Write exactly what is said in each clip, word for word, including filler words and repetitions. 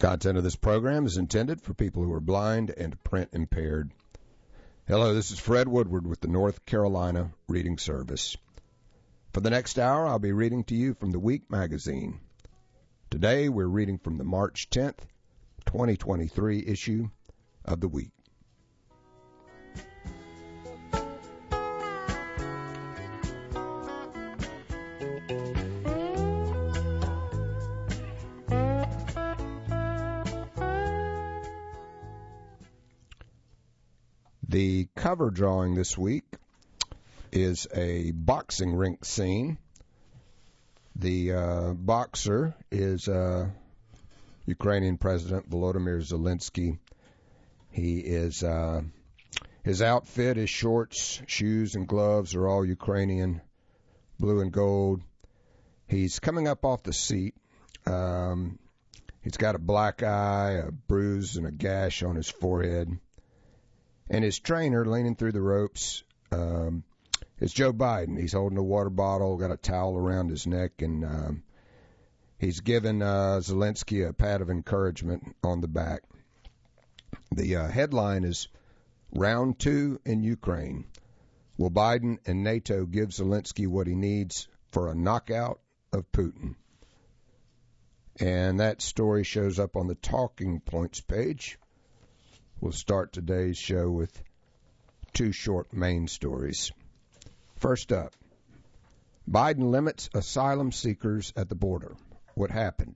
Content of this program is intended for people who are blind and print impaired. Hello, this is Fred Woodward with the North Carolina Reading Service. For the next hour, I'll be reading to you from the Week magazine. Today, we're reading from the March tenth, twenty twenty-three issue of the Week. The cover drawing this week is a boxing rink scene. The uh, boxer is uh, Ukrainian President Volodymyr Zelensky. He is uh, his outfit, his shorts, shoes, and gloves are all Ukrainian, blue and gold. He's coming up off the seat. Um, he's got a black eye, a bruise, and a gash on his forehead. And his trainer, leaning through the ropes, um, is Joe Biden. He's holding a water bottle, got a towel around his neck, and um, he's giving uh, Zelensky a pat of encouragement on the back. The uh, headline is, Round Two in Ukraine. Will Biden and NATO give Zelensky what he needs for a knockout of Putin? And that story shows up on the Talking Points page. We'll start today's show with two short main stories. First up, Biden limits asylum seekers at the border. What happened?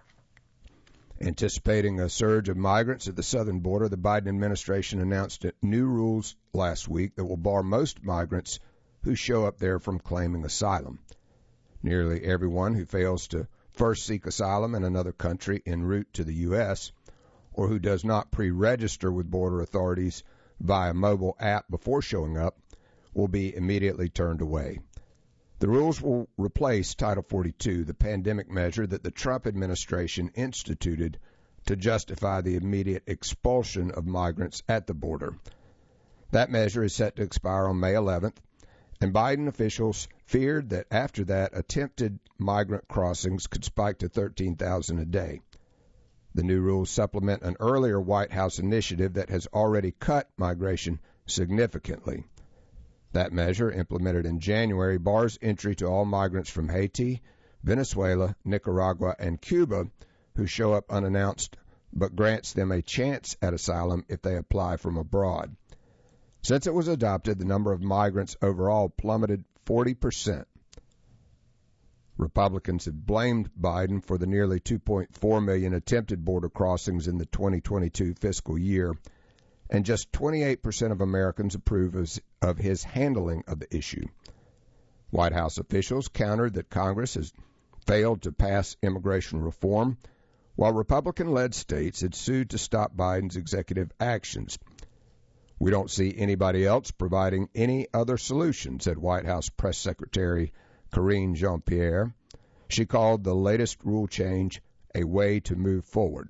Anticipating a surge of migrants at the southern border, the Biden administration announced new rules last week that will bar most migrants who show up there from claiming asylum. Nearly everyone who fails to first seek asylum in another country en route to the U S or who does not pre-register with border authorities via mobile app before showing up will be immediately turned away. The rules will replace Title forty-two, the pandemic measure that the Trump administration instituted to justify the immediate expulsion of migrants at the border. That measure is set to expire on May eleventh, and Biden officials feared that after that, attempted migrant crossings could spike to thirteen thousand a day. The new rules supplement an earlier White House initiative that has already cut migration significantly. That measure, implemented in January, bars entry to all migrants from Haiti, Venezuela, Nicaragua, and Cuba who show up unannounced, but grants them a chance at asylum if they apply from abroad. Since it was adopted, the number of migrants overall plummeted forty percent. Republicans have blamed Biden for the nearly two point four million attempted border crossings in the twenty twenty-two fiscal year, and just twenty-eight percent of Americans approve of his handling of the issue. White House officials countered that Congress has failed to pass immigration reform, while Republican-led states had sued to stop Biden's executive actions. We don't see anybody else providing any other solution, said White House Press Secretary Karine Jean-Pierre. She called the latest rule change a way to move forward.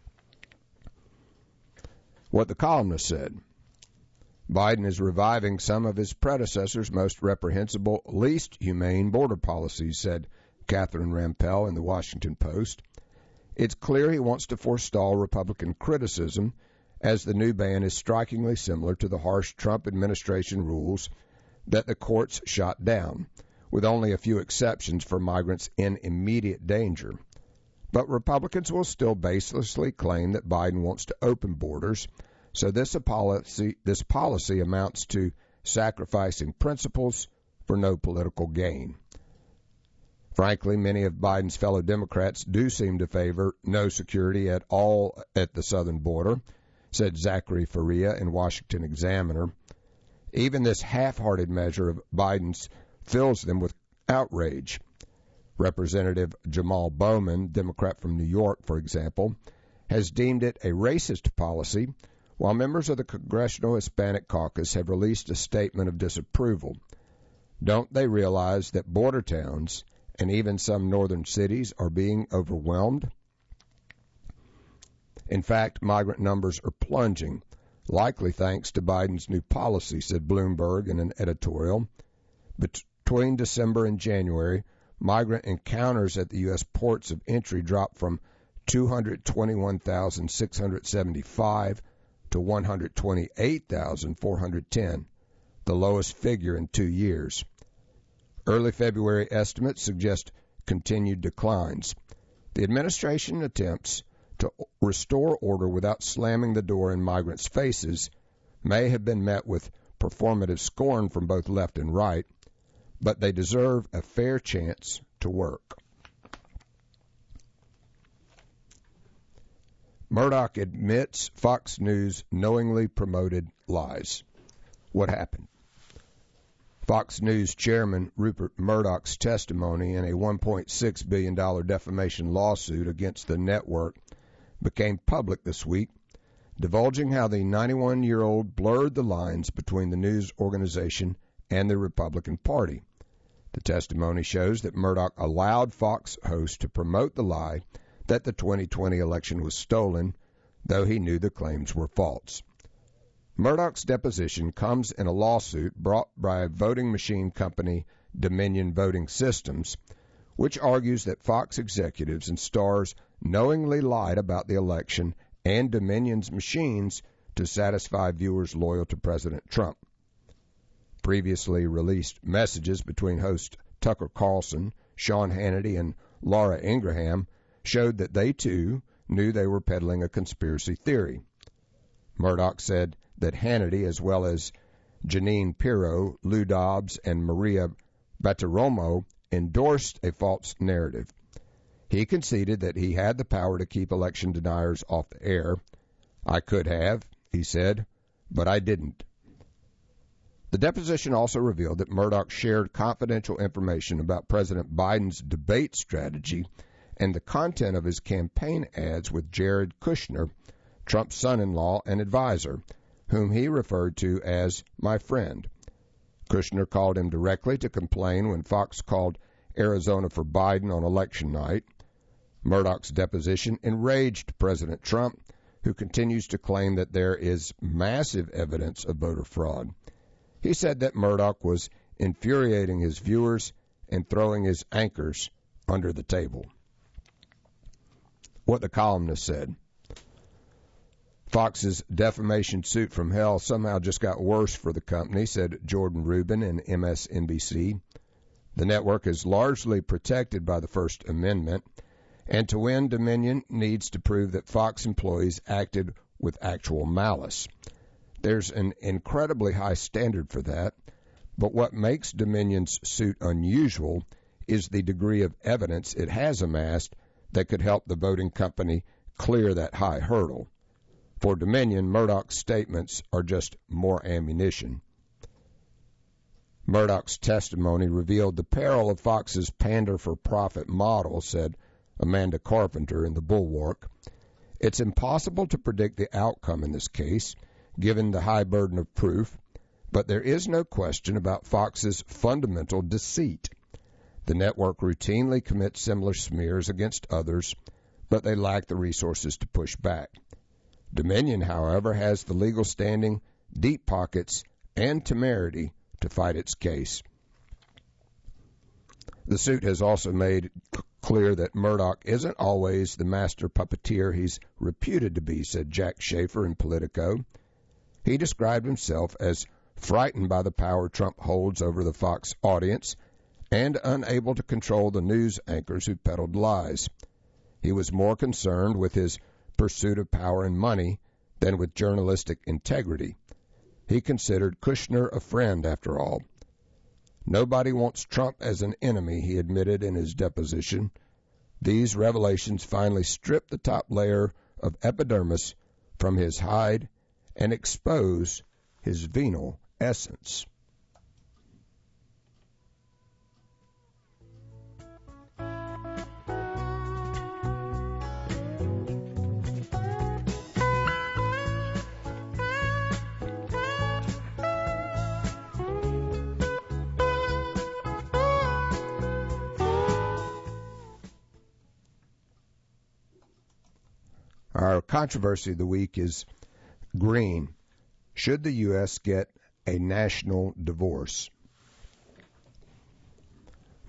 What the columnist said, Biden is reviving some of his predecessors' most reprehensible, least humane border policies, said Catherine Rampell in the Washington Post. It's clear he wants to forestall Republican criticism, as the new ban is strikingly similar to the harsh Trump administration rules that the courts shot down, with only a few exceptions for migrants in immediate danger. But Republicans will still baselessly claim that Biden wants to open borders, so this policy, this policy amounts to sacrificing principles for no political gain. Frankly, many of Biden's fellow Democrats do seem to favor no security at all at the southern border, said Zachary Faria in Washington Examiner. Even this half-hearted measure of Biden's fills them with outrage. Representative Jamal Bowman, Democrat from New York, for example, has deemed it a racist policy, while members of the Congressional Hispanic Caucus have released a statement of disapproval. Don't they realize that border towns and even some northern cities are being overwhelmed? In fact, migrant numbers are plunging, likely thanks to Biden's new policy, said Bloomberg in an editorial. Between December and January, migrant encounters at the U S ports of entry dropped from two hundred twenty-one thousand six hundred seventy-five to one hundred twenty-eight thousand four hundred ten, the lowest figure in two years. Early February estimates suggest continued declines. The administration attempts to restore order without slamming the door in migrants' faces may have been met with performative scorn from both left and right, but they deserve a fair chance to work. Murdoch admits Fox News knowingly promoted lies. What happened? Fox News chairman Rupert Murdoch's testimony in a one point six billion dollars defamation lawsuit against the network became public this week, divulging how the ninety-one-year-old blurred the lines between the news organization and the Republican Party. The testimony shows that Murdoch allowed Fox hosts to promote the lie that the twenty twenty election was stolen, though he knew the claims were false. Murdoch's deposition comes in a lawsuit brought by voting machine company Dominion Voting Systems, which argues that Fox executives and stars knowingly lied about the election and Dominion's machines to satisfy viewers loyal to President Trump. Previously released messages between host Tucker Carlson, Sean Hannity, and Laura Ingraham showed that they, too, knew they were peddling a conspiracy theory. Murdoch said that Hannity, as well as Jeanine Pirro, Lou Dobbs, and Maria Bartiromo, endorsed a false narrative. He conceded that he had the power to keep election deniers off the air. I could have, he said, but I didn't. The deposition also revealed that Murdoch shared confidential information about President Biden's debate strategy and the content of his campaign ads with Jared Kushner, Trump's son-in-law and advisor, whom he referred to as my friend. Kushner called him directly to complain when Fox called Arizona for Biden on election night. Murdoch's deposition enraged President Trump, who continues to claim that there is massive evidence of voter fraud. He said that Murdoch was infuriating his viewers and throwing his anchors under the table. What the columnist said. Fox's defamation suit from hell somehow just got worse for the company, said Jordan Rubin in M S N B C. The network is largely protected by the First Amendment, and to win, Dominion needs to prove that Fox employees acted with actual malice. There's an incredibly high standard for that, but what makes Dominion's suit unusual is the degree of evidence it has amassed that could help the voting company clear that high hurdle. For Dominion, Murdoch's statements are just more ammunition. Murdoch's testimony revealed the peril of Fox's pander-for-profit model, said Amanda Carpenter in The Bulwark. It's impossible to predict the outcome in this case, given the high burden of proof, but there is no question about Fox's fundamental deceit. The network routinely commits similar smears against others, but they lack the resources to push back. Dominion, however, has the legal standing, deep pockets, and temerity to fight its case. The suit has also made clear that Murdoch isn't always the master puppeteer he's reputed to be, said Jack Schaefer in Politico. He described himself as frightened by the power Trump holds over the Fox audience and unable to control the news anchors who peddled lies. He was more concerned with his pursuit of power and money than with journalistic integrity. He considered Kushner a friend, after all. Nobody wants Trump as an enemy, he admitted in his deposition. These revelations finally strip the top layer of epidermis from his hide and expose his venal essence. Our controversy of the week is green. Should the U S get a national divorce?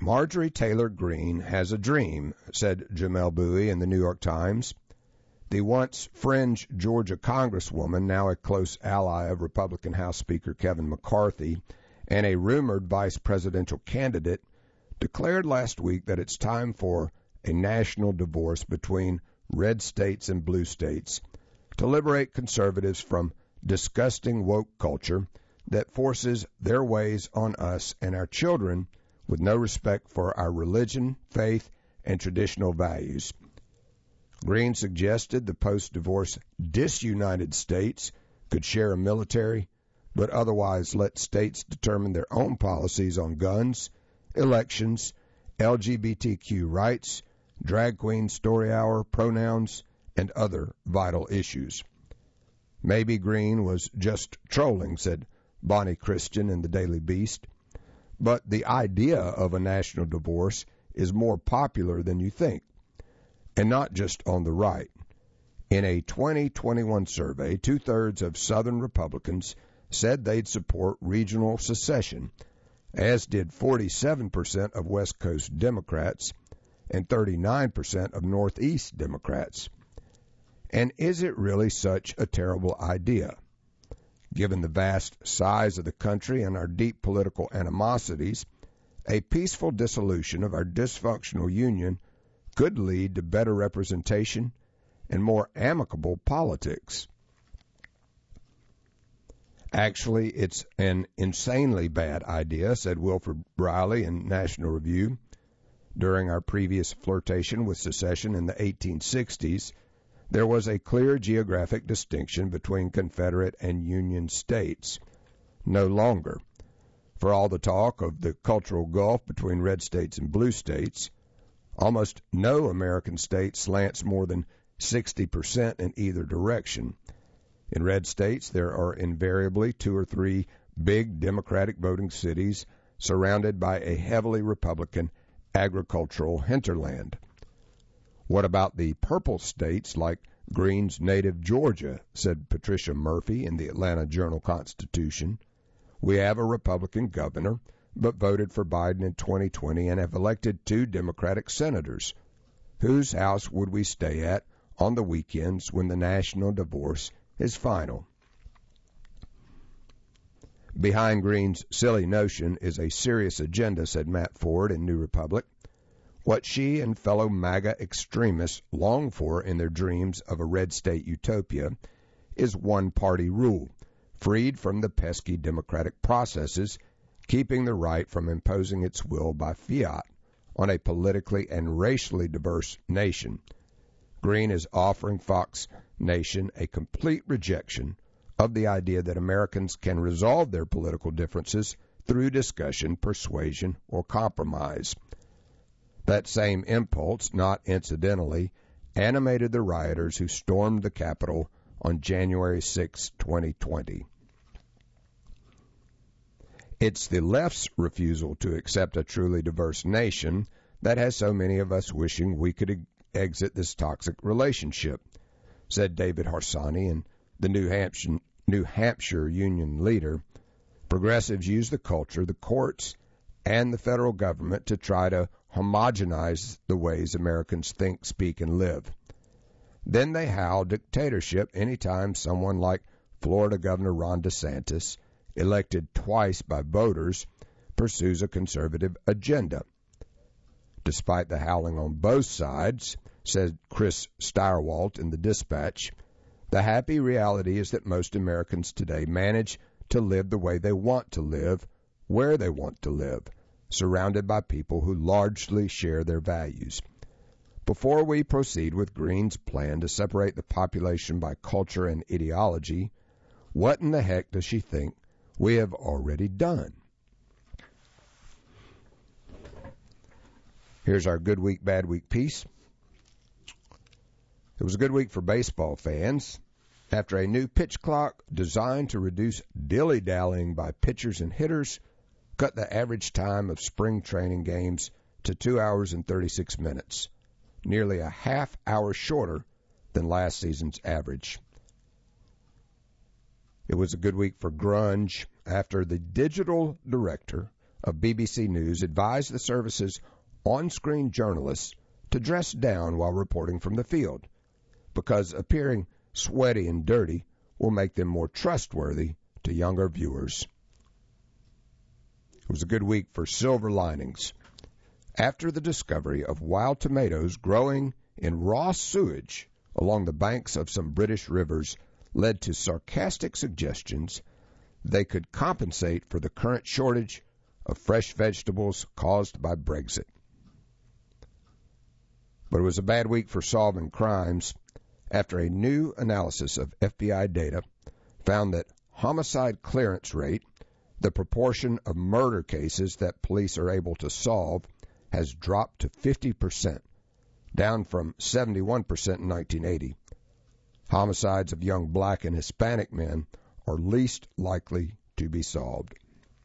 Marjorie Taylor Greene has a dream, said Jamelle Bouie in the New York Times. The once fringe Georgia Congresswoman, now a close ally of Republican House Speaker Kevin McCarthy and a rumored vice presidential candidate, declared last week that it's time for a national divorce between red states and blue states to liberate conservatives from disgusting woke culture that forces their ways on us and our children with no respect for our religion, faith, and traditional values. Greene suggested the post-divorce disunited states could share a military, but otherwise let states determine their own policies on guns, elections, L G B T Q rights, drag queen story hour, pronouns, and other vital issues. Maybe Greene was just trolling, said Bonnie Christian in the Daily Beast. But the idea of a national divorce is more popular than you think, and not just on the right. In a twenty twenty-one survey, two-thirds of Southern Republicans said they'd support regional secession, as did forty-seven percent of West Coast Democrats and thirty-nine percent of Northeast Democrats. And is it really such a terrible idea? Given the vast size of the country and our deep political animosities, a peaceful dissolution of our dysfunctional union could lead to better representation and more amicable politics. Actually, it's an insanely bad idea, said Wilford Briley in National Review. During our previous flirtation with secession in the eighteen sixties, there was a clear geographic distinction between Confederate and Union states. No longer. For all the talk of the cultural gulf between red states and blue states, almost no American state slants more than sixty percent in either direction. In red states, there are invariably two or three big Democratic voting cities surrounded by a heavily Republican agricultural hinterland. What about the purple states like Greene's native Georgia, said Patricia Murphy in the Atlanta Journal-Constitution. We have a Republican governor, but voted for Biden in twenty twenty and have elected two Democratic senators. Whose house would we stay at on the weekends when the national divorce is final? Behind Greene's silly notion is a serious agenda, said Matt Ford in New Republic. What she and fellow MAGA extremists long for in their dreams of a red state utopia is one-party rule, freed from the pesky democratic processes, keeping the right from imposing its will by fiat on a politically and racially diverse nation. Greene is offering Fox Nation a complete rejection of the idea that Americans can resolve their political differences through discussion, persuasion, or compromise. That same impulse, not incidentally, animated the rioters who stormed the Capitol on January sixth, twenty twenty. It's the left's refusal to accept a truly diverse nation that has so many of us wishing we could exit this toxic relationship, said David Harsanyi, and the New Hampshire, New Hampshire Union leader. Progressives use the culture, the courts, and the federal government to try to homogenize the ways Americans think, speak, and live. Then they howl dictatorship anytime someone like Florida Governor Ron DeSantis, elected twice by voters, pursues a conservative agenda. Despite the howling on both sides, said Chris Stirewalt in the Dispatch, the happy reality is that most Americans today manage to live the way they want to live, where they want to live, surrounded by people who largely share their values. Before we proceed with Greene's plan to separate the population by culture and ideology, what in the heck does she think we have already done? Here's our good week, bad week piece. It was a good week for baseball fans. After a new pitch clock designed to reduce dilly-dallying by pitchers and hitters cut the average time of spring training games to two hours and thirty-six minutes, nearly a half hour shorter than last season's average. It was a good week for grunge after the digital director of B B C News advised the service's on-screen journalists to dress down while reporting from the field, because appearing sweaty and dirty will make them more trustworthy to younger viewers. It was a good week for silver linings. After the discovery of wild tomatoes growing in raw sewage along the banks of some British rivers led to sarcastic suggestions they could compensate for the current shortage of fresh vegetables caused by Brexit. But it was a bad week for solving crimes after a new analysis of F B I data found that homicide clearance rate, the proportion of murder cases that police are able to solve, has dropped to fifty percent, down from seventy-one percent in nineteen eighty. Homicides of young black and Hispanic men are least likely to be solved.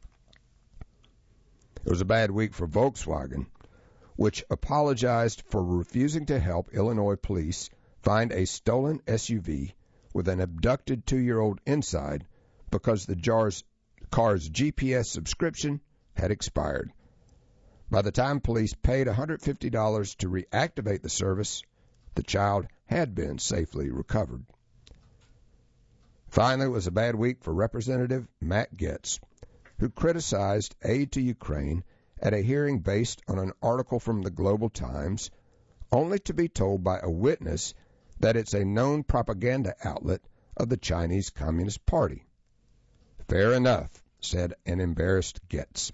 It was a bad week for Volkswagen, which apologized for refusing to help Illinois police find a stolen S U V with an abducted two-year-old inside because the jar's, car's G P S subscription had expired. By the time police paid one hundred fifty dollars to reactivate the service, the child had been safely recovered. Finally, it was a bad week for Representative Matt Gaetz, who criticized aid to Ukraine at a hearing based on an article from the Global Times, only to be told by a witness that it's a known propaganda outlet of the Chinese Communist Party. Fair enough, said an embarrassed Gaetz.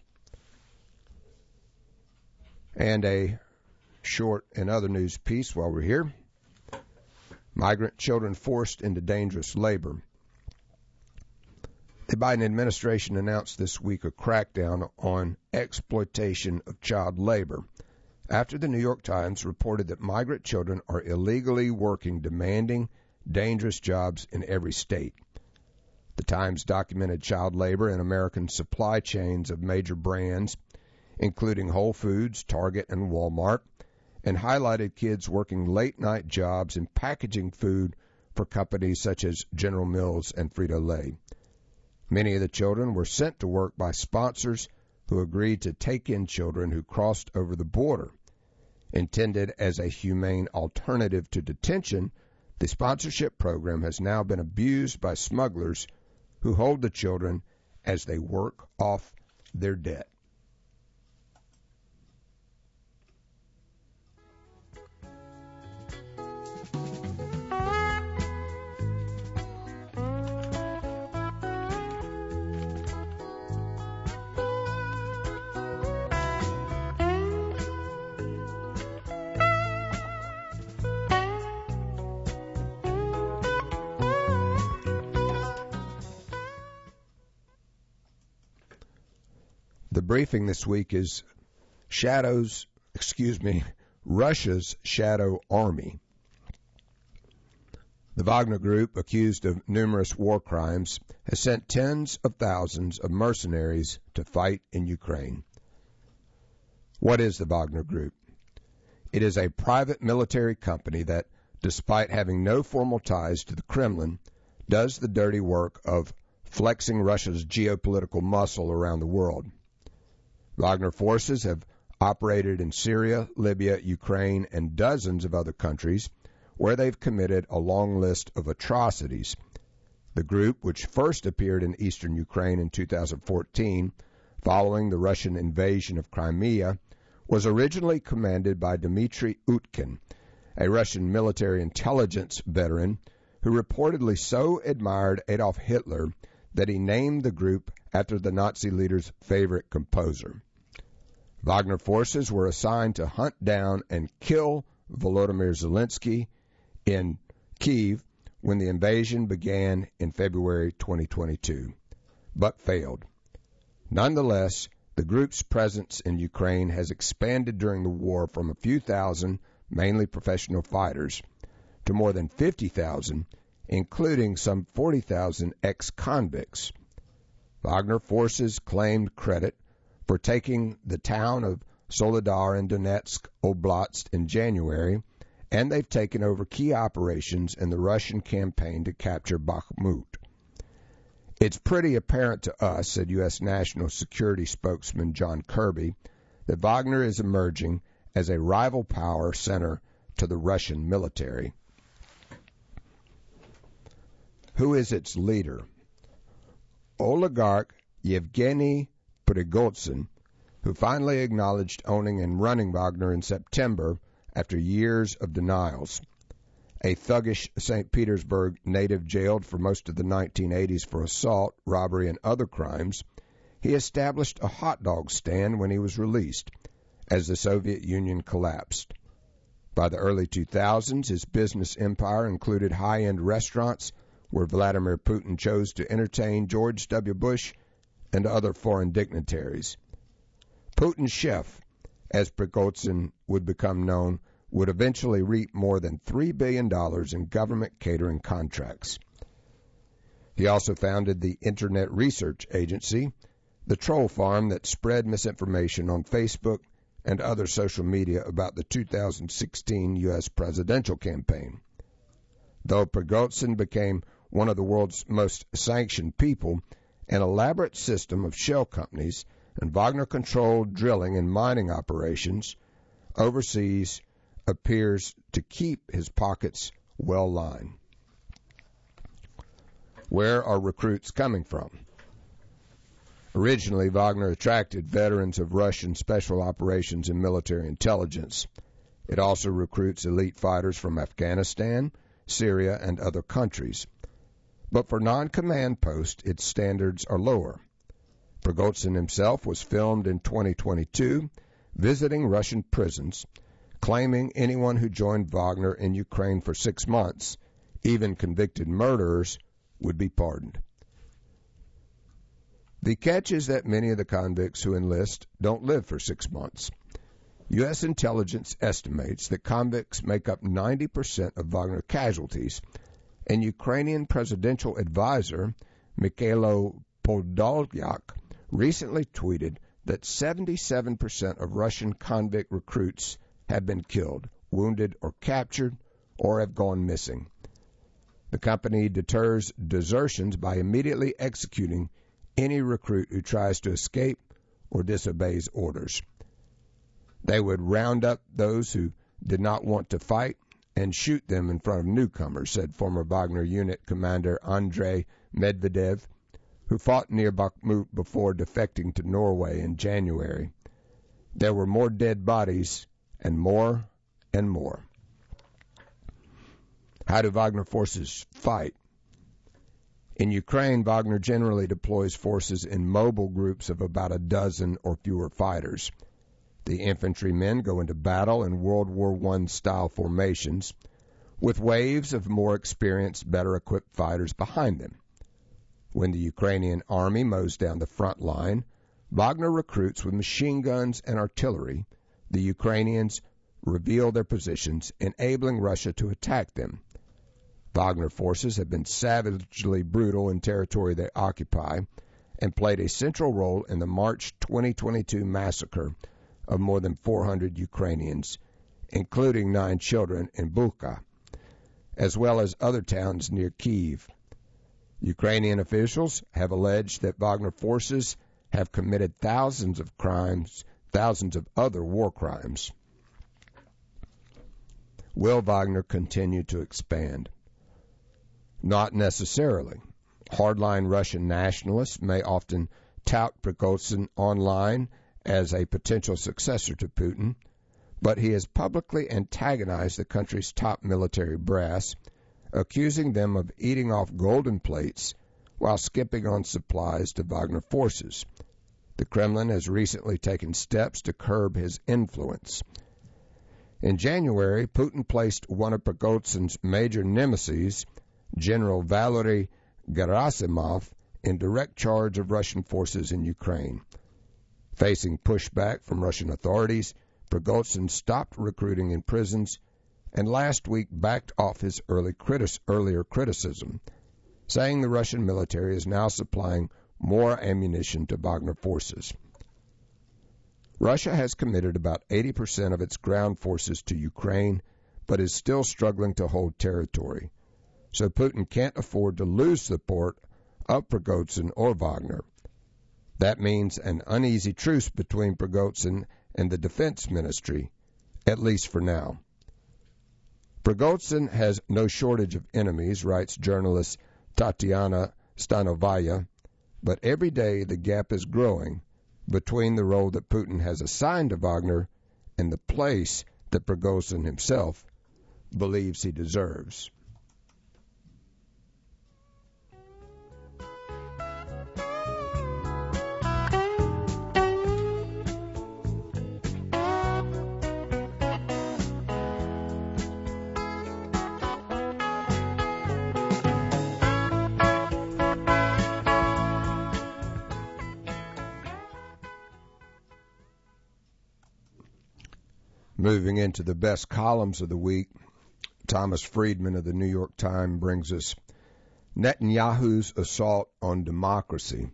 And a short and other news piece while we're here. Migrant children forced into dangerous labor. The Biden administration announced this week a crackdown on exploitation of child labor after the New York Times reported that migrant children are illegally working demanding, dangerous jobs in every state. The Times documented child labor in American supply chains of major brands, including Whole Foods, Target, and Walmart, and highlighted kids working late-night jobs in packaging food for companies such as General Mills and Frito-Lay. Many of the children were sent to work by sponsors who agreed to take in children who crossed over the border. Intended as a humane alternative to detention, the sponsorship program has now been abused by smugglers who hold the children as they work off their debt. The briefing this week is Shadows, excuse me, Russia's Shadow Army. The Wagner Group, accused of numerous war crimes, has sent tens of thousands of mercenaries to fight in Ukraine. What is the Wagner Group? It is a private military company that, despite having no formal ties to the Kremlin, does the dirty work of flexing Russia's geopolitical muscle around the world. Wagner forces have operated in Syria, Libya, Ukraine, and dozens of other countries where they've committed a long list of atrocities. The group, which first appeared in eastern Ukraine in two thousand fourteen, following the Russian invasion of Crimea, was originally commanded by Dmitry Utkin, a Russian military intelligence veteran who reportedly so admired Adolf Hitler that he named the group after the Nazi leader's favorite composer. Wagner forces were assigned to hunt down and kill Volodymyr Zelensky in Kyiv when the invasion began in February twenty twenty-two, but failed. Nonetheless, the group's presence in Ukraine has expanded during the war from a few thousand, mainly professional fighters, to more than fifty thousand, including some forty thousand ex-convicts. Wagner forces claimed credit for taking the town of Soledar in Donetsk Oblast in January, and they've taken over key operations in the Russian campaign to capture Bakhmut. It's pretty apparent to us, said U S. National Security spokesman John Kirby, that Wagner is emerging as a rival power center to the Russian military. Who is its leader? Oligarch Yevgeny Prigozhin, who finally acknowledged owning and running Wagner in September after years of denials. A thuggish Saint Petersburg native jailed for most of the nineteen eighties for assault, robbery, and other crimes, he established a hot dog stand when he was released, as the Soviet Union collapsed. By the early two thousands, his business empire included high-end restaurants where Vladimir Putin chose to entertain George W. Bush and other foreign dignitaries. Putin's chef, as Prigozhin would become known, would eventually reap more than three billion dollars in government catering contracts. He also founded the Internet Research Agency, the troll farm that spread misinformation on Facebook and other social media about the two thousand sixteen U S presidential campaign. Though Prigozhin became one of the world's most sanctioned people, an elaborate system of shell companies and Wagner-controlled drilling and mining operations overseas appears to keep his pockets well lined. Where are recruits coming from? Originally, Wagner attracted veterans of Russian special operations and military intelligence. It also recruits elite fighters from Afghanistan, Syria, and other countries. But for non-command posts, its standards are lower. Prigozhin himself was filmed in twenty twenty-two visiting Russian prisons, claiming anyone who joined Wagner in Ukraine for six months, even convicted murderers, would be pardoned. The catch is that many of the convicts who enlist don't live for six months. U S intelligence estimates that convicts make up ninety percent of Wagner casualties, and Ukrainian presidential advisor Mikhailo Podolyak recently tweeted that seventy-seven percent of Russian convict recruits have been killed, wounded, or captured, or have gone missing. The company deters desertions by immediately executing any recruit who tries to escape or disobeys orders. They would round up those who did not want to fight and shoot them in front of newcomers, said former Wagner unit commander Andrei Medvedev, who fought near Bakhmut before defecting to Norway in January. There were more dead bodies and more and more. How do Wagner forces fight? In Ukraine, Wagner generally deploys forces in mobile groups of about a dozen or fewer fighters. The infantrymen go into battle in World War One style formations, with waves of more experienced, better equipped fighters behind them. When the Ukrainian army mows down the front line, Wagner recruits with machine guns and artillery. The Ukrainians reveal their positions, enabling Russia to attack them. Wagner forces have been savagely brutal in territory they occupy and played a central role in the March twenty twenty-two massacre of more than four hundred Ukrainians, including nine children in Bucha, as well as other towns near Kyiv. Ukrainian officials have alleged that Wagner forces have committed thousands of crimes, thousands of other war crimes. Will Wagner continue to expand? Not necessarily. Hardline Russian nationalists may often tout Prigozhin online as a potential successor to Putin, but he has publicly antagonized the country's top military brass, accusing them of eating off golden plates while skipping on supplies to Wagner forces. The Kremlin has recently taken steps to curb his influence. In January, Putin placed one of Prigozhin's major nemeses, General Valery Gerasimov, in direct charge of Russian forces in Ukraine. Facing pushback from Russian authorities, Prigozhin stopped recruiting in prisons and last week backed off his early critis- earlier criticism, saying the Russian military is now supplying more ammunition to Wagner forces. Russia has committed about eighty percent of its ground forces to Ukraine, but is still struggling to hold territory. So Putin can't afford to lose support of Prigozhin or Wagner. That means an uneasy truce between Prigozhin and the Defense Ministry, at least for now. Prigozhin has no shortage of enemies, writes journalist Tatiana Stanovaya, but every day the gap is growing between the role that Putin has assigned to Wagner and the place that Prigozhin himself believes he deserves. Moving into the best columns of the week, Thomas Friedman of the New York Times brings us Netanyahu's assault on democracy.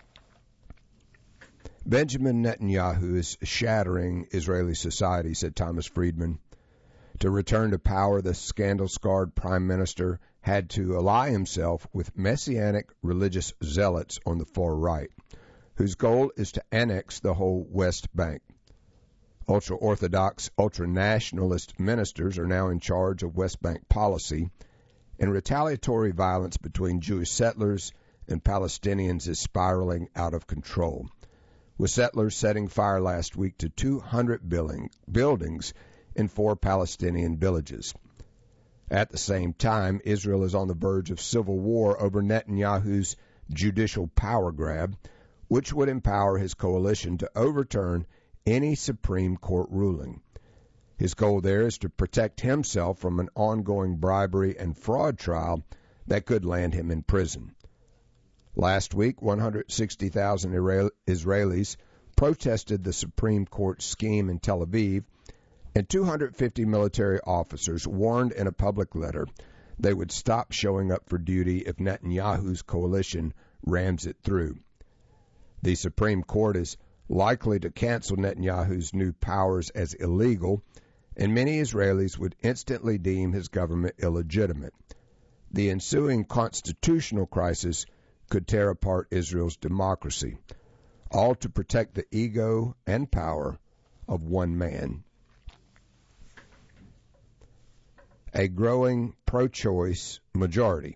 Benjamin Netanyahu is shattering Israeli society, said Thomas Friedman. To return to power, the scandal-scarred prime minister had to ally himself with messianic religious zealots on the far right, whose goal is to annex the whole West Bank. Ultra-Orthodox, ultra-nationalist ministers are now in charge of West Bank policy, and retaliatory violence between Jewish settlers and Palestinians is spiraling out of control, with settlers setting fire last week to two hundred building, buildings in four Palestinian villages. At the same time, Israel is on the verge of civil war over Netanyahu's judicial power grab, which would empower his coalition to overturn any Supreme Court ruling. His goal there is to protect himself from an ongoing bribery and fraud trial that could land him in prison. Last week, one hundred sixty thousand Israelis protested the Supreme Court scheme in Tel Aviv, and two hundred fifty military officers warned in a public letter they would stop showing up for duty if Netanyahu's coalition rams it through. The Supreme Court is likely to cancel Netanyahu's new powers as illegal, and many Israelis would instantly deem his government illegitimate. The ensuing constitutional crisis could tear apart Israel's democracy, all to protect the ego and power of one man. A growing pro-choice majority.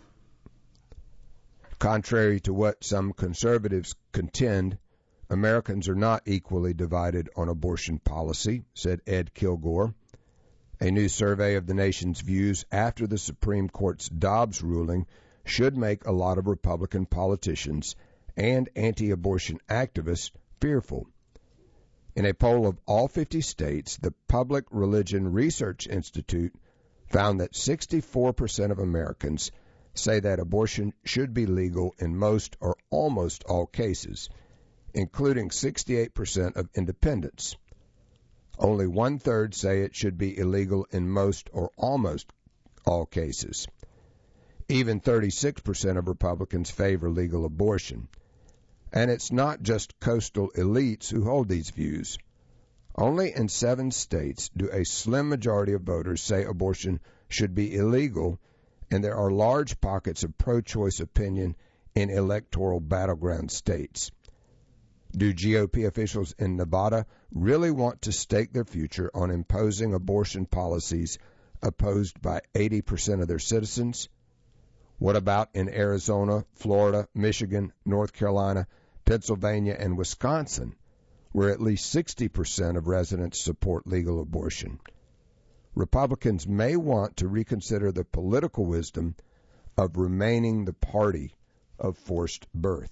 Contrary to what some conservatives contend, Americans are not equally divided on abortion policy, said Ed Kilgore. A new survey of the nation's views after the Supreme Court's Dobbs ruling should make a lot of Republican politicians and anti-abortion activists fearful. In a poll of all fifty states, the Public Religion Research Institute found that sixty-four percent of Americans say that abortion should be legal in most or almost all cases, including sixty-eight percent of independents. Only one-third say it should be illegal in most or almost all cases. Even thirty-six percent of Republicans favor legal abortion. And it's not just coastal elites who hold these views. Only in seven states do a slim majority of voters say abortion should be illegal, and there are large pockets of pro-choice opinion in electoral battleground states. Do G O P officials in Nevada really want to stake their future on imposing abortion policies opposed by eighty percent of their citizens? What about in Arizona, Florida, Michigan, North Carolina, Pennsylvania, and Wisconsin, where at least sixty percent of residents support legal abortion? Republicans may want to reconsider the political wisdom of remaining the party of forced birth.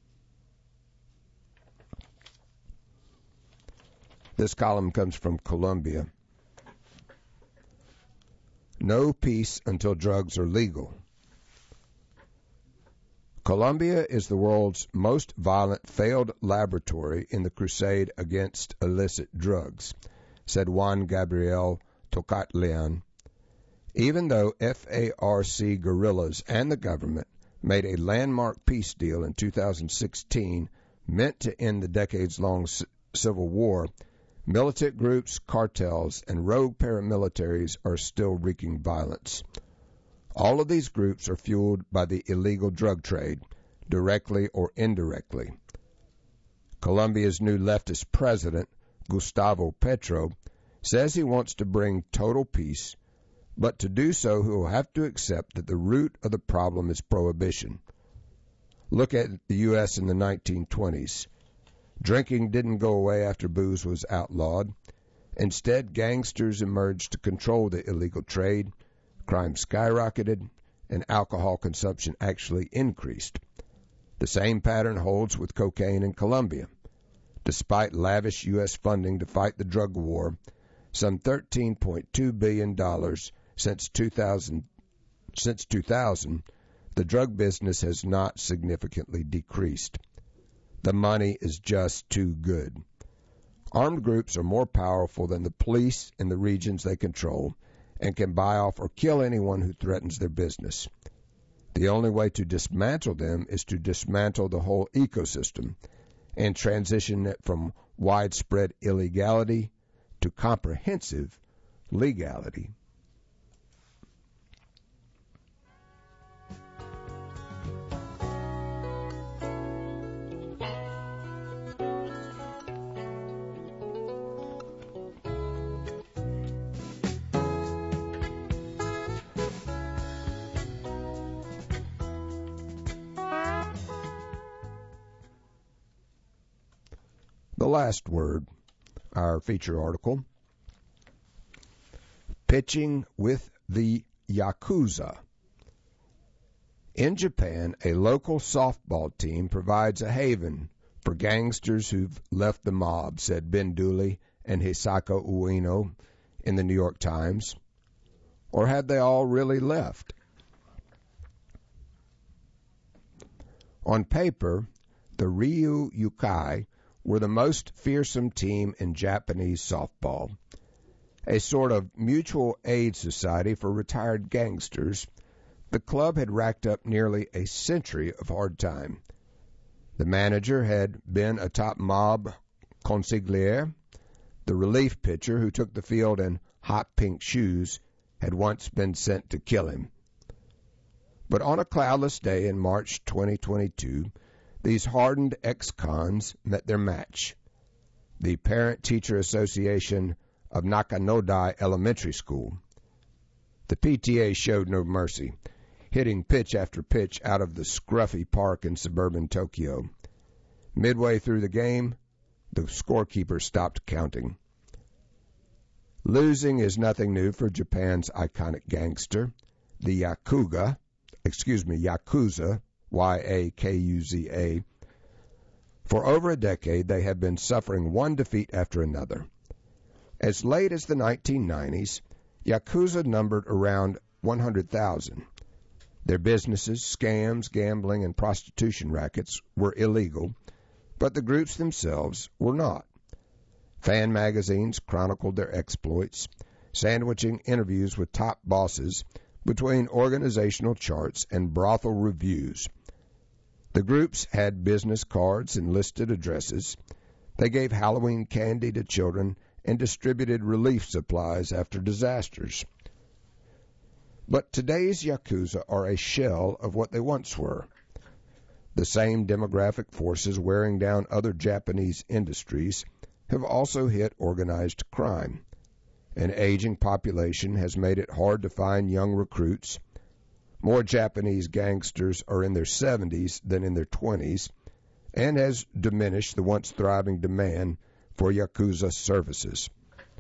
This column comes from Columbia. No peace until drugs are legal. Colombia is the world's most violent failed laboratory in the crusade against illicit drugs, said Juan Gabriel Tocatlian. Even though F A R C guerrillas and the government made a landmark peace deal in two thousand sixteen meant to end the decades-long c- civil war, militant groups, cartels, and rogue paramilitaries are still wreaking violence. All of these groups are fueled by the illegal drug trade, directly or indirectly. Colombia's new leftist president, Gustavo Petro, says he wants to bring total peace, but to do so he will have to accept that the root of the problem is prohibition. Look at the U S in the nineteen twenties. Drinking didn't go away after booze was outlawed. Instead, gangsters emerged to control the illegal trade, crime skyrocketed, and alcohol consumption actually increased. The same pattern holds with cocaine in Colombia. Despite lavish U S funding to fight the drug war, some thirteen point two billion dollars since two thousand, since two thousand, the drug business has not significantly decreased. The money is just too good. Armed groups are more powerful than the police in the regions they control and can buy off or kill anyone who threatens their business. The only way to dismantle them is to dismantle the whole ecosystem and transition it from widespread illegality to comprehensive legality. The last word, our feature article, pitching with the Yakuza. In Japan, a local softball team provides a haven for gangsters who've left the mob, said Ben Dooley and Hisako Ueno in the New York Times. Or had they all really left? On paper, the Ryu Yukai were the most fearsome team in Japanese softball, a sort of mutual aid society for retired gangsters. The club had racked up nearly a century of hard time. The manager had been a top mob consigliere. The relief pitcher, who took the field in hot pink shoes, had once been sent to kill him. But on a cloudless day in March twenty twenty-two, these hardened ex-cons met their match. The Parent-Teacher Association of Nakanodai Elementary School. The P T A showed no mercy, hitting pitch after pitch out of the scruffy park in suburban Tokyo. Midway through the game, the scorekeeper stopped counting. Losing is nothing new for Japan's iconic gangster, the Yakuza, excuse me, Yakuza, Y A K U Z A. For over a decade, they have been suffering one defeat after another. As late as the nineteen nineties, Yakuza numbered around one hundred thousand. Their businesses, scams, gambling, and prostitution rackets were illegal, but the groups themselves were not. Fan magazines chronicled their exploits, sandwiching interviews with top bosses between organizational charts and brothel reviews. The groups had business cards and listed addresses. They gave Halloween candy to children and distributed relief supplies after disasters. But today's Yakuza are a shell of what they once were. The same demographic forces wearing down other Japanese industries have also hit organized crime. An aging population has made it hard to find young recruits. More Japanese gangsters are in their seventies than in their twenties, and has diminished the once thriving demand for Yakuza services.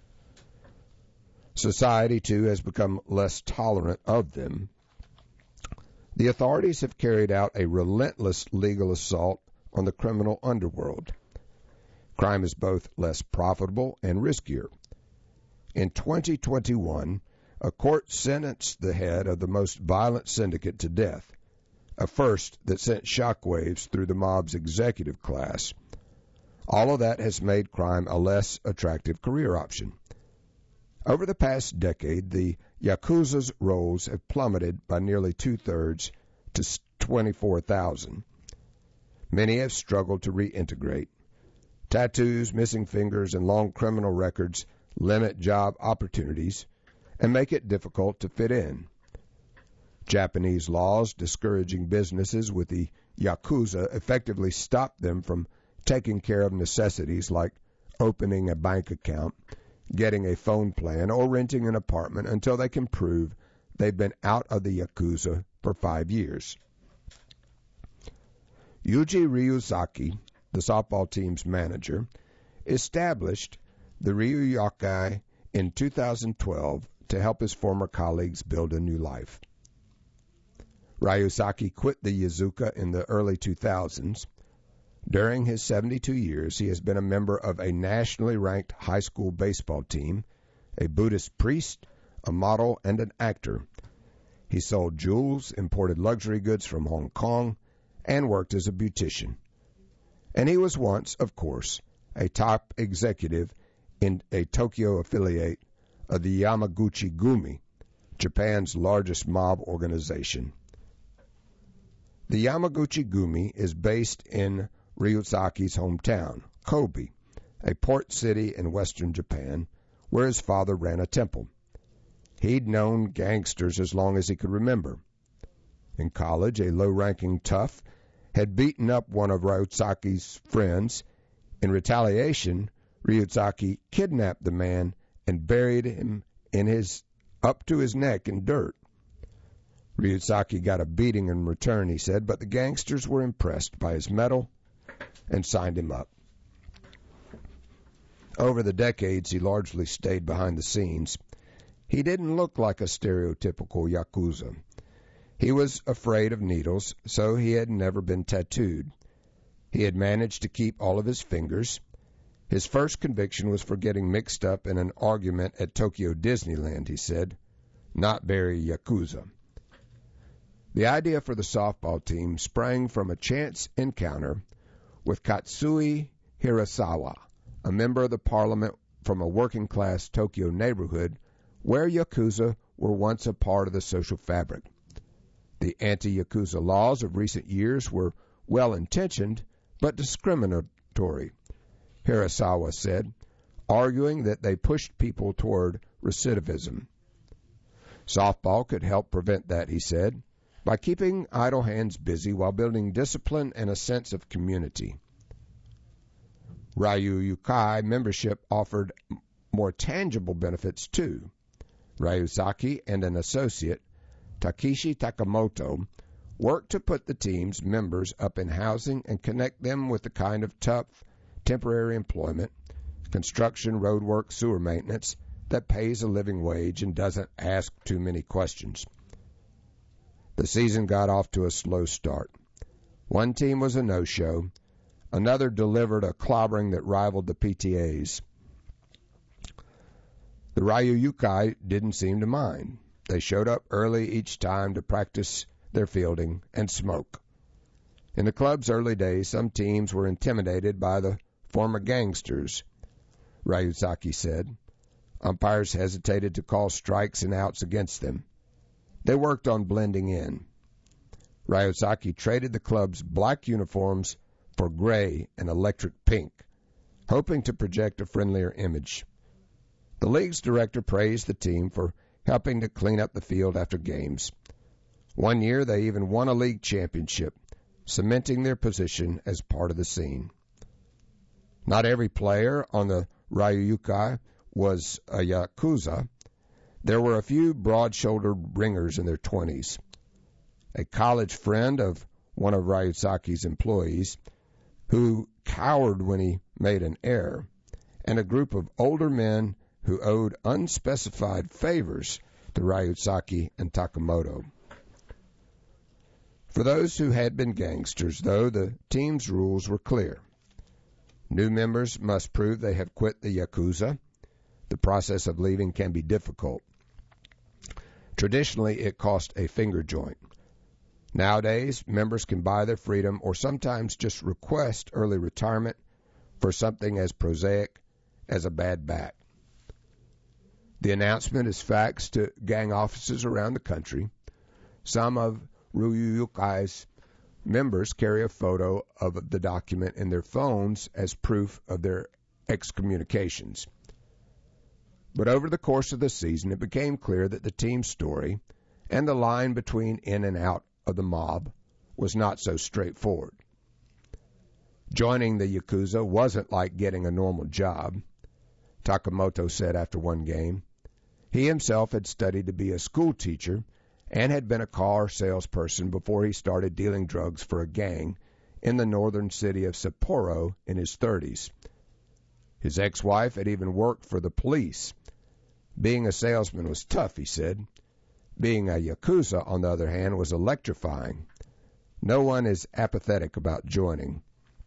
Society, too, has become less tolerant of them. The authorities have carried out a relentless legal assault on the criminal underworld. Crime is both less profitable and riskier. In twenty twenty-one, a court sentenced the head of the most violent syndicate to death, a first that sent shockwaves through the mob's executive class. All of that has made crime a less attractive career option. Over the past decade, the Yakuza's rolls have plummeted by nearly two-thirds to twenty-four thousand. Many have struggled to reintegrate. Tattoos, missing fingers, and long criminal records limit job opportunities and make it difficult to fit in. Japanese laws discouraging businesses with the Yakuza effectively stopped them from taking care of necessities like opening a bank account, getting a phone plan, or renting an apartment until they can prove they've been out of the Yakuza for five years. Yuji Ryuzaki, the softball team's manager, established the Ryu Yokai in two thousand twelve to help his former colleagues build a new life. Ryuzaki quit the Yakuza in the early two thousands. During his seventy-two years, he has been a member of a nationally ranked high school baseball team, a Buddhist priest, a model, and an actor. He sold jewels, imported luxury goods from Hong Kong, and worked as a beautician. And he was once, of course, a top executive in a Tokyo affiliate of the Yamaguchi Gumi, Japan's largest mob organization. The Yamaguchi Gumi is based in Ryuzaki's hometown, Kobe, a port city in western Japan, where his father ran a temple. He'd known gangsters as long as he could remember. In college, a low-ranking tough had beaten up one of Ryuzaki's friends. In retaliation, Ryuzaki kidnapped the man and buried him in his up to his neck in dirt. Ryuzaki got a beating in return, he said, but the gangsters were impressed by his mettle and signed him up. Over the decades, he largely stayed behind the scenes. He didn't look like a stereotypical Yakuza. He was afraid of needles, so he had never been tattooed. He had managed to keep all of his fingers. His first conviction was for getting mixed up in an argument at Tokyo Disneyland, he said. Not very Yakuza. The idea for the softball team sprang from a chance encounter with Katsui Hirasawa, a member of the parliament from a working-class Tokyo neighborhood where Yakuza were once a part of the social fabric. The anti-Yakuza laws of recent years were well-intentioned but discriminatory, Hirasawa said, arguing that they pushed people toward recidivism. Softball could help prevent that, he said, by keeping idle hands busy while building discipline and a sense of community. Ryu Yokai membership offered more tangible benefits too. Ryuzaki and an associate, Takeshi Takamoto, worked to put the team's members up in housing and connect them with the kind of tough, temporary employment, construction, roadwork, sewer maintenance that pays a living wage and doesn't ask too many questions. The season got off to a slow start. One team was a no-show. Another delivered a clobbering that rivaled the P T A's. The Ryu Yokai didn't seem to mind. They showed up early each time to practice their fielding and smoke. In the club's early days, some teams were intimidated by the former gangsters, Ryuzaki said. Umpires hesitated to call strikes and outs against them. They worked on blending in. Ryuzaki traded the club's black uniforms for gray and electric pink, hoping to project a friendlier image. The league's director praised the team for helping to clean up the field after games. One year, they even won a league championship, cementing their position as part of the scene. Not every player on the Ryu Yokai was a Yakuza. There were a few broad-shouldered ringers in their twenties. A college friend of one of Ryuzaki's employees, who cowered when he made an error, and a group of older men who owed unspecified favors to Ryuzaki and Takamoto. For those who had been gangsters, though, the team's rules were clear. New members must prove they have quit the Yakuza. The process of leaving can be difficult. Traditionally, it cost a finger joint. Nowadays, members can buy their freedom or sometimes just request early retirement for something as prosaic as a bad back. The announcement is faxed to gang offices around the country. Some of Ryu Yokai's members carry a photo of the document in their phones as proof of their excommunications. But over the course of the season, it became clear that the team's story and the line between in and out of the mob was not so straightforward. Joining the Yakuza wasn't like getting a normal job, Takamoto said after one game. He himself had studied to be a school teacher and had been a car salesperson before he started dealing drugs for a gang in the northern city of Sapporo in his thirties. His ex-wife had even worked for the police. Being a salesman was tough, he said. Being a Yakuza, on the other hand, was electrifying. No one is apathetic about joining.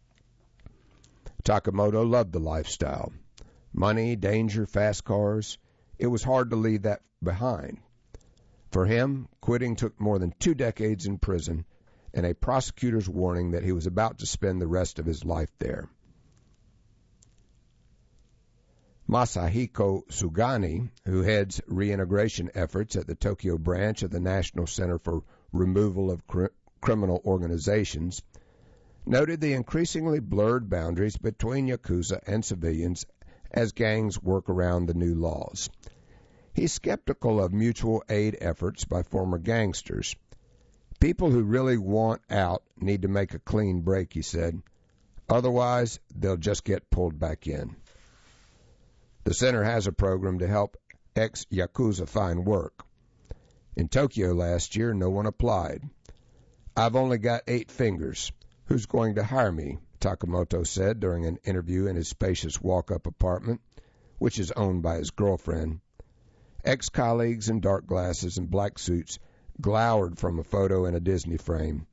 Takamoto loved the lifestyle. Money, danger, fast cars. It was hard to leave that behind. For him, quitting took more than two decades in prison and a prosecutor's warning that he was about to spend the rest of his life there. Masahiko Sugani, who heads reintegration efforts at the Tokyo branch of the National Center for Removal of Cr- Criminal Organizations, noted the increasingly blurred boundaries between Yakuza and civilians as gangs work around the new laws. He's skeptical of mutual aid efforts by former gangsters. People who really want out need to make a clean break, he said. Otherwise, they'll just get pulled back in. The center has a program to help ex-Yakuza find work. In Tokyo last year, no one applied. I've only got eight fingers. Who's going to hire me? Takamoto said during an interview in his spacious walk-up apartment, which is owned by his girlfriend. Ex-colleagues in dark glasses and black suits glowered from a photo in a Disney frame.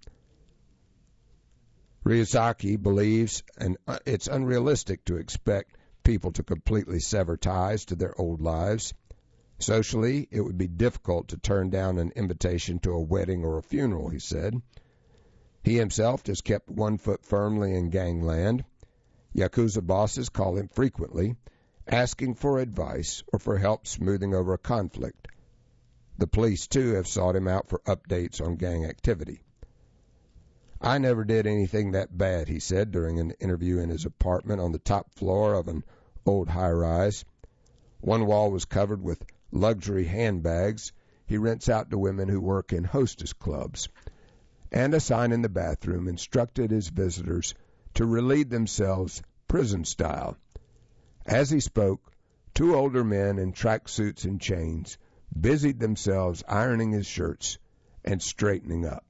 Ryuzaki believes and it's unrealistic to expect people to completely sever ties to their old lives. Socially, it would be difficult to turn down an invitation to a wedding or a funeral, he said. He himself has kept one foot firmly in gangland. Yakuza bosses call him frequently, asking for advice or for help smoothing over a conflict. The police, too, have sought him out for updates on gang activity. I never did anything that bad, he said during an interview in his apartment on the top floor of an old high-rise. One wall was covered with luxury handbags he rents out to women who work in hostess clubs. And a sign in the bathroom instructed his visitors to relieve themselves prison-style. As he spoke, two older men in tracksuits and chains busied themselves ironing his shirts and straightening up.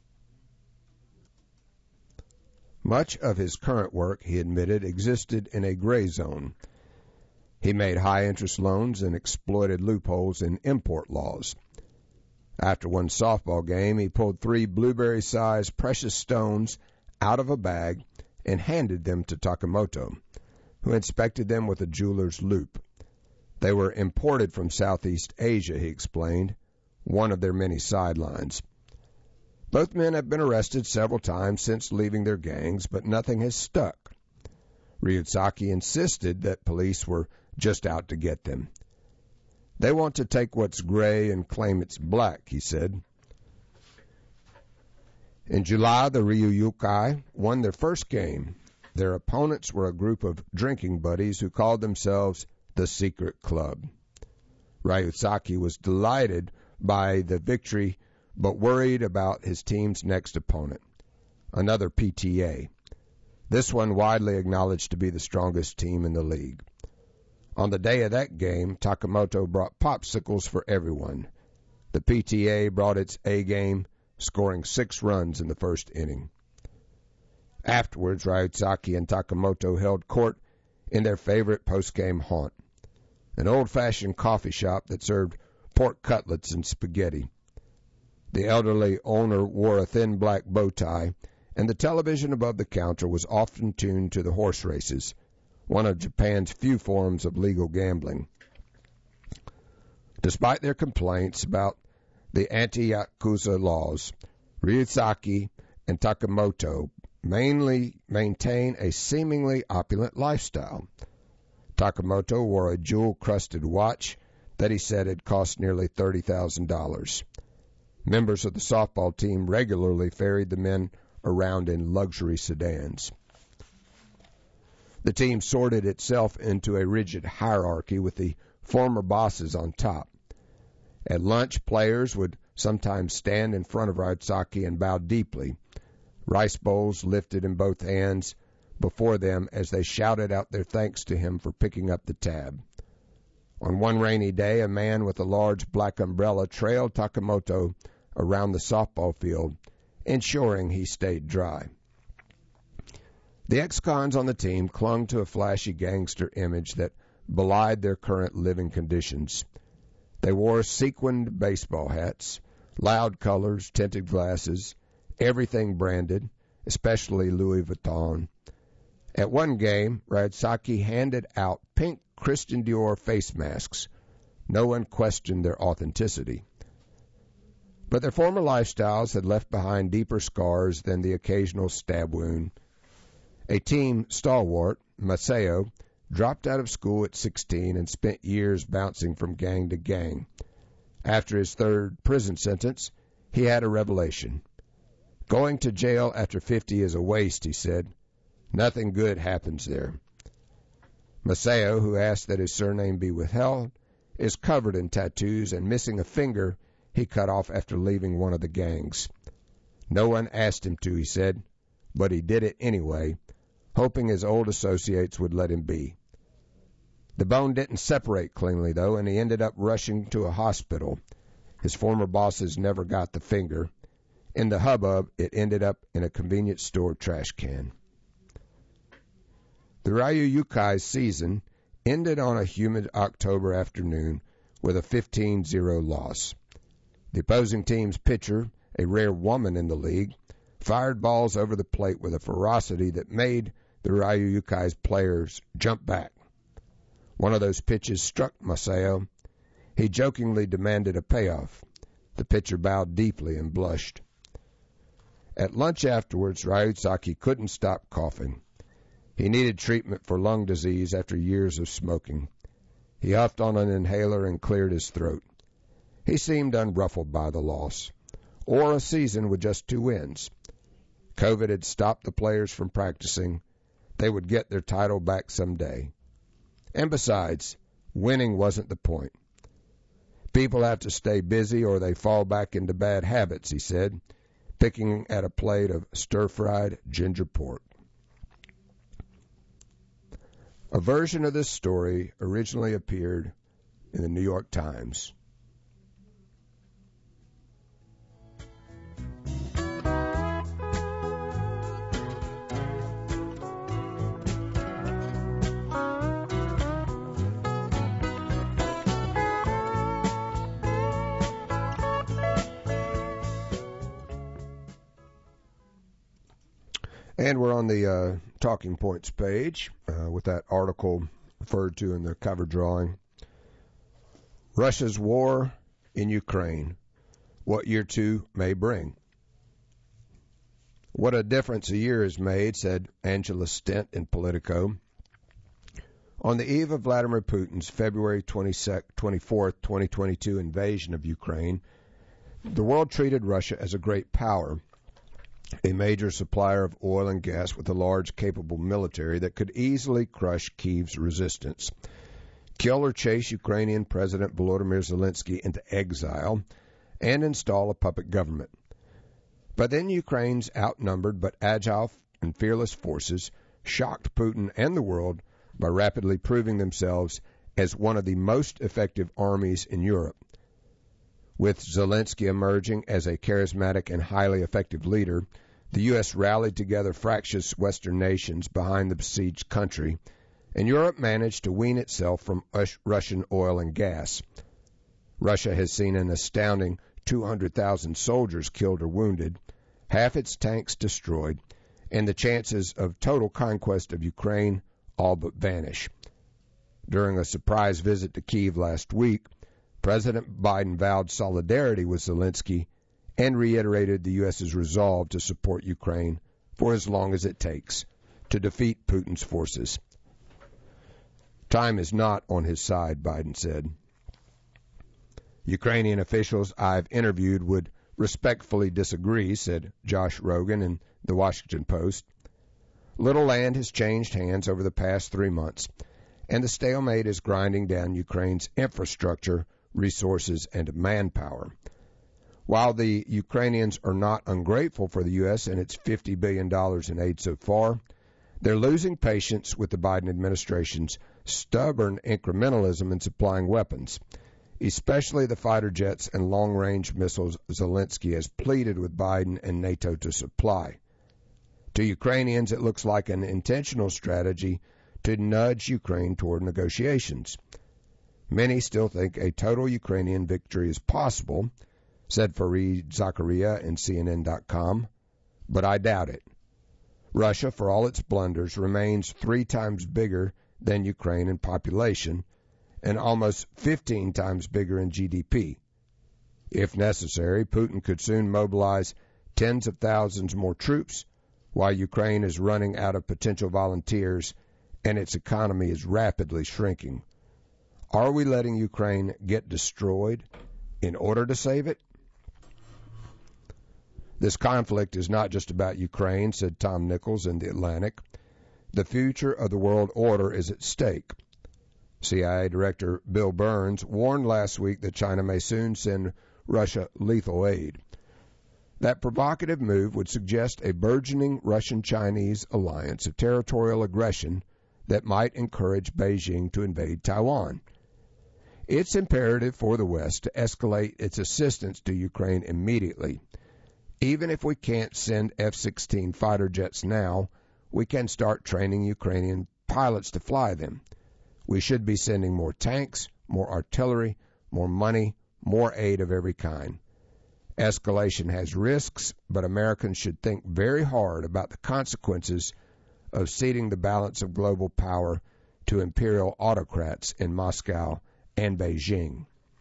Much of his current work, he admitted, existed in a gray zone. He made high-interest loans and exploited loopholes in import laws. After one softball game, he pulled three blueberry-sized precious stones out of a bag and handed them to Takamoto, who inspected them with a jeweler's loupe. They were imported from Southeast Asia, he explained, one of their many sidelines. Both men have been arrested several times since leaving their gangs, but nothing has stuck. Ryuzaki insisted that police were just out to get them. They want to take what's gray and claim it's black, he said. In July, the Ryuyukai won their first game. Their opponents were a group of drinking buddies who called themselves the Secret Club. Ryuzaki was delighted by the victory, but worried about his team's next opponent, another P T A. This one widely acknowledged to be the strongest team in the league. On the day of that game, Takamoto brought popsicles for everyone. The P T A brought its A game, scoring six runs in the first inning. Afterwards, Ryuzaki and Takamoto held court in their favorite post-game haunt, an old-fashioned coffee shop that served pork cutlets and spaghetti. The elderly owner wore a thin black bow tie, and the television above the counter was often tuned to the horse races, one of Japan's few forms of legal gambling. Despite their complaints about the anti-Yakuza laws, Ryuzaki and Takamoto mainly maintain a seemingly opulent lifestyle. Takamoto wore a jewel-crusted watch that he said had cost nearly thirty thousand dollars. Members of the softball team regularly ferried the men around in luxury sedans. The team sorted itself into a rigid hierarchy with the former bosses on top. At lunch, players would sometimes stand in front of Raidsaki and bow deeply, rice bowls lifted in both hands before them as they shouted out their thanks to him for picking up the tab. On one rainy day, a man with a large black umbrella trailed Takamoto around the softball field, ensuring he stayed dry. The ex-cons on the team clung to a flashy gangster image that belied their current living conditions. They wore sequined baseball hats, loud colors, tinted glasses, everything branded, especially Louis Vuitton. At one game, Raidsaki handed out pink Christian Dior face masks. No one questioned their authenticity. But their former lifestyles had left behind deeper scars than the occasional stab wound. A team stalwart, Maceo, dropped out of school at sixteen and spent years bouncing from gang to gang. After his third prison sentence, he had a revelation. Going to jail after fifty is a waste, he said. Nothing good happens there. Maceo, who asked that his surname be withheld, is covered in tattoos and missing a finger he cut off after leaving one of the gangs. No one asked him to, he said, but he did it anyway, hoping his old associates would let him be. The bone didn't separate cleanly, though, and he ended up rushing to a hospital. His former bosses never got the finger. In the hubbub, it ended up in a convenience store trash can. The Ryu Yukai season ended on a humid October afternoon with a fifteen zero loss. The opposing team's pitcher, a rare woman in the league, fired balls over the plate with a ferocity that made the Ryu Yukai's players jump back. One of those pitches struck Maceo. He jokingly demanded a payoff. The pitcher bowed deeply and blushed. At lunch afterwards, Raidsaki couldn't stop coughing. He needed treatment for lung disease after years of smoking. He huffed on an inhaler and cleared his throat. He seemed unruffled by the loss, or a season with just two wins. COVID had stopped the players from practicing. They would get their title back someday. And besides, winning wasn't the point. People have to stay busy or they fall back into bad habits, he said, picking at a plate of stir-fried ginger pork. A version of this story originally appeared in the New York Times. And we're on the uh, Talking Points page uh, with that article referred to in the cover drawing. Russia's war in Ukraine, what year two may bring. What a difference a year has made, said Angela Stent in Politico. On the eve of Vladimir Putin's February twenty-fourth, twenty twenty-two invasion of Ukraine, the world treated Russia as a great power, a major supplier of oil and gas with a large, capable military that could easily crush Kyiv's resistance, kill or chase Ukrainian President Volodymyr Zelensky into exile, and install a puppet government. But then Ukraine's outnumbered but agile and fearless forces shocked Putin and the world by rapidly proving themselves as one of the most effective armies in Europe. With Zelensky emerging as a charismatic and highly effective leader, the U S rallied together fractious Western nations behind the besieged country, and Europe managed to wean itself from Russian oil and gas. Russia has seen an astounding two hundred thousand soldiers killed or wounded, half its tanks destroyed, and the chances of total conquest of Ukraine all but vanish. During a surprise visit to Kyiv last week, President Biden vowed solidarity with Zelensky and reiterated the U S's resolve to support Ukraine for as long as it takes to defeat Putin's forces. Time is not on his side, Biden said. Ukrainian officials I've interviewed would respectfully disagree, said Josh Rogan in the Washington Post. Little land has changed hands over the past three months, and the stalemate is grinding down Ukraine's infrastructure, resources, and manpower. While the Ukrainians are not ungrateful for the U S and its fifty billion dollars in aid so far, they're losing patience with the Biden administration's stubborn incrementalism in supplying weapons, especially the fighter jets and long-range missiles Zelensky has pleaded with Biden and NATO to supply. To Ukrainians, it looks like an intentional strategy to nudge Ukraine toward negotiations. Many still think a total Ukrainian victory is possible, said Fareed Zakaria in C N N dot com, but I doubt it. Russia, for all its blunders, remains three times bigger than Ukraine in population and almost fifteen times bigger in G D P. If necessary, Putin could soon mobilize tens of thousands more troops while Ukraine is running out of potential volunteers and its economy is rapidly shrinking. Are we letting Ukraine get destroyed in order to save it? This conflict is not just about Ukraine, said Tom Nichols in The Atlantic. The future of the world order is at stake. C I A Director Bill Burns warned last week that China may soon send Russia lethal aid. That provocative move would suggest a burgeoning Russian-Chinese alliance of territorial aggression that might encourage Beijing to invade Taiwan. It's imperative for the West to escalate its assistance to Ukraine immediately. Even if we can't send F sixteen fighter jets now, we can start training Ukrainian pilots to fly them. We should be sending more tanks, more artillery, more money, more aid of every kind. Escalation has risks, but Americans should think very hard about the consequences of ceding the balance of global power to imperial autocrats in Moscow and Beijing.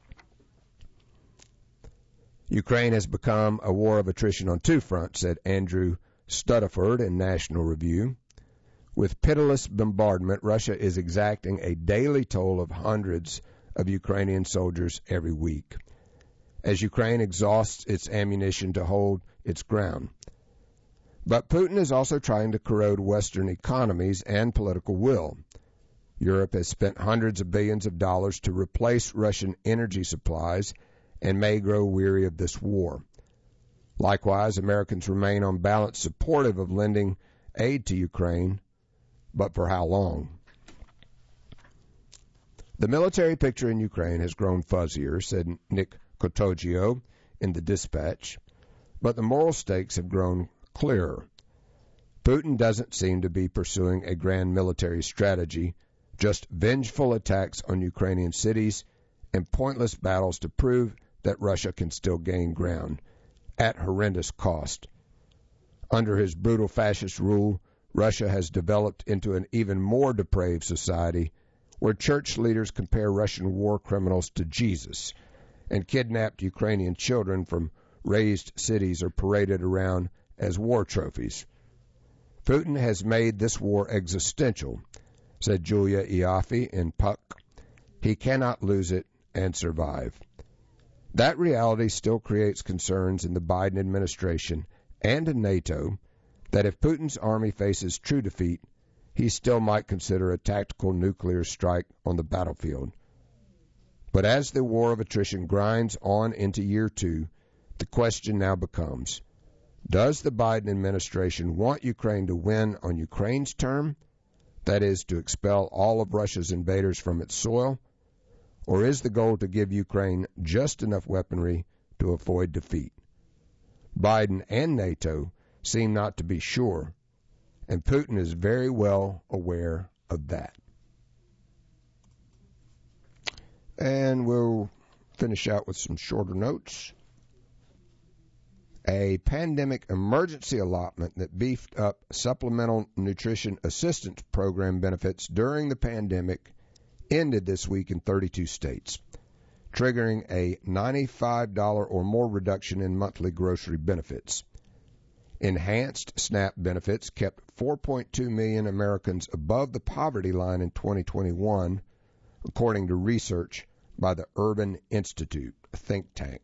Ukraine has become a war of attrition on two fronts, said Andrew Studiford in National Review. With pitiless bombardment, Russia is exacting a daily toll of hundreds of Ukrainian soldiers every week, as Ukraine exhausts its ammunition to hold its ground. But Putin is also trying to corrode Western economies and political will. Europe has spent hundreds of billions of dollars to replace Russian energy supplies and may grow weary of this war. Likewise, Americans remain on balance supportive of lending aid to Ukraine, but for how long? The military picture in Ukraine has grown fuzzier, said Nick Kotogio in the Dispatch, but the moral stakes have grown clearer. Putin doesn't seem to be pursuing a grand military strategy, just vengeful attacks on Ukrainian cities and pointless battles to prove that Russia can still gain ground at horrendous cost. Under his brutal fascist rule, Russia has developed into an even more depraved society where church leaders compare Russian war criminals to Jesus, and kidnapped Ukrainian children from razed cities are paraded around as war trophies. Putin has made this war existential, said Julia Ioffe in Puck. He cannot lose it and survive. That reality still creates concerns in the Biden administration and in NATO that if Putin's army faces true defeat, he still might consider a tactical nuclear strike on the battlefield. But as the war of attrition grinds on into year two, the question now becomes, does the Biden administration want Ukraine to win on Ukraine's term, that is, to expel all of Russia's invaders from its soil, or is the goal to give Ukraine just enough weaponry to avoid defeat? Biden and NATO seem not to be sure, and Putin is very well aware of that. And we'll finish out with some shorter notes. A pandemic emergency allotment that beefed up supplemental nutrition assistance program benefits during the pandemic ended this week in thirty-two states, triggering a ninety-five dollars or more reduction in monthly grocery benefits. Enhanced SNAP benefits kept four point two million Americans above the poverty line in twenty twenty-one, according to research by the Urban Institute, a think tank.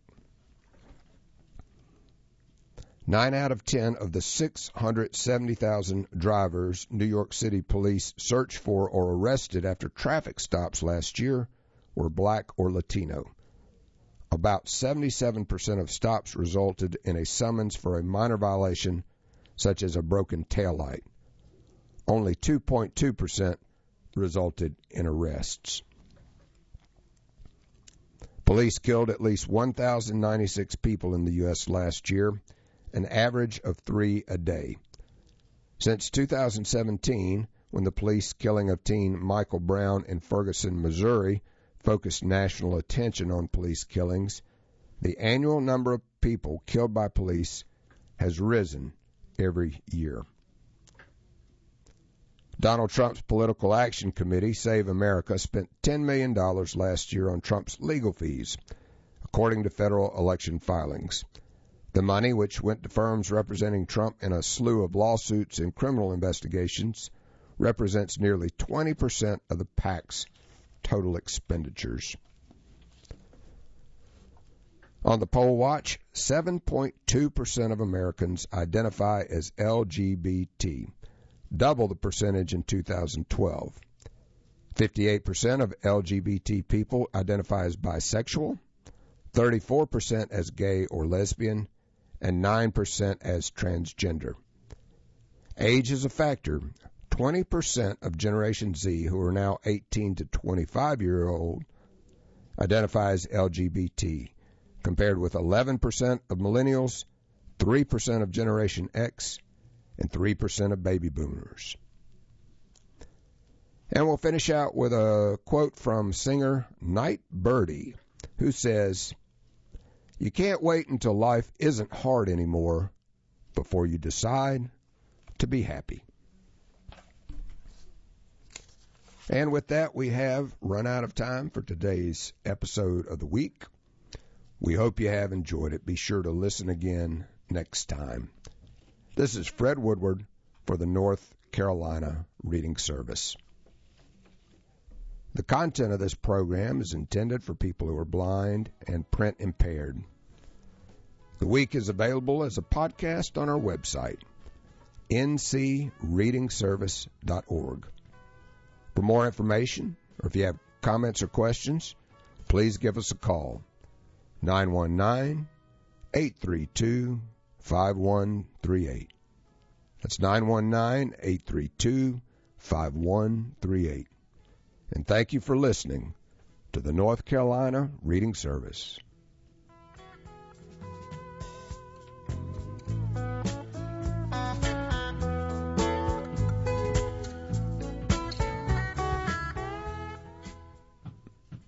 Nine out of ten of the six hundred seventy thousand drivers New York City police searched for or arrested after traffic stops last year were black or Latino. about seventy-seven percent of stops resulted in a summons for a minor violation, such as a broken taillight. Only two point two percent resulted in arrests. Police killed at least one thousand ninety-six people in the U S last year, an average of three a day. Since two thousand seventeen, when the police killing of teen Michael Brown in Ferguson, Missouri, focused national attention on police killings, the annual number of people killed by police has risen every year. Donald Trump's Political Action Committee, Save America, spent ten million dollars last year on Trump's legal fees, according to federal election filings. The money, which went to firms representing Trump in a slew of lawsuits and criminal investigations, represents nearly twenty percent of the PAC's total expenditures. On the poll watch, seven point two percent of Americans identify as L G B T, double the percentage in two thousand twelve. fifty-eight percent of L G B T people identify as bisexual, thirty-four percent as gay or lesbian, and nine percent as transgender. Age is a factor. twenty percent of Generation Z, who are now eighteen to twenty-five year old, identify as L G B T, compared with eleven percent of millennials, three percent of Generation X, and three percent of baby boomers. And we'll finish out with a quote from singer Night Birdie, who says, "You can't wait until life isn't hard anymore before you decide to be happy." And with that, we have run out of time for today's episode of the week. We hope you have enjoyed it. Be sure to listen again next time. This is Fred Woodward for the North Carolina Reading Service. The content of this program is intended for people who are blind and print impaired. The week is available as a podcast on our website, n c reading service dot org. For more information, or if you have comments or questions, please give us a call, nine one nine, eight three two, five one three eight. That's nine one nine, eight three two, five one three eight. And thank you for listening to the North Carolina Reading Service.